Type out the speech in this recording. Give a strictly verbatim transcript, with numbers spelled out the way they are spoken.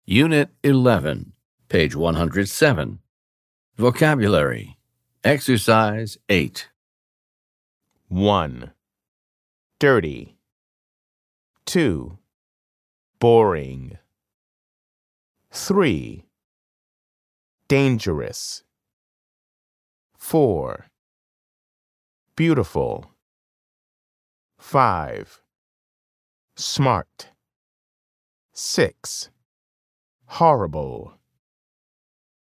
Unit eleven, page one hundred seven. Vocabulary. Exercise eight. one. Dirty. two. Boring. three. Dangerous. four. Beautiful. five. Smart. six. Horrible.